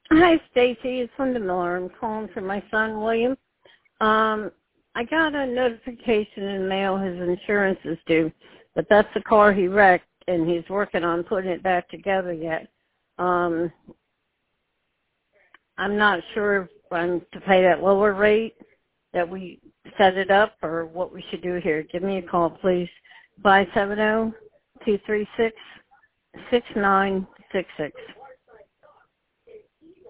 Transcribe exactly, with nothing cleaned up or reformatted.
Hi, Stacy. It's Linda Miller. I'm calling for my son, William. Um, I got a notification in the mail his insurance is due, but that's the car he wrecked, and he's working on putting it back together yet. Um, I'm not sure if I'm to pay that lower rate that we set it up or what we should do here. Give me a call, please. five seven zero, two three six, six nine six six.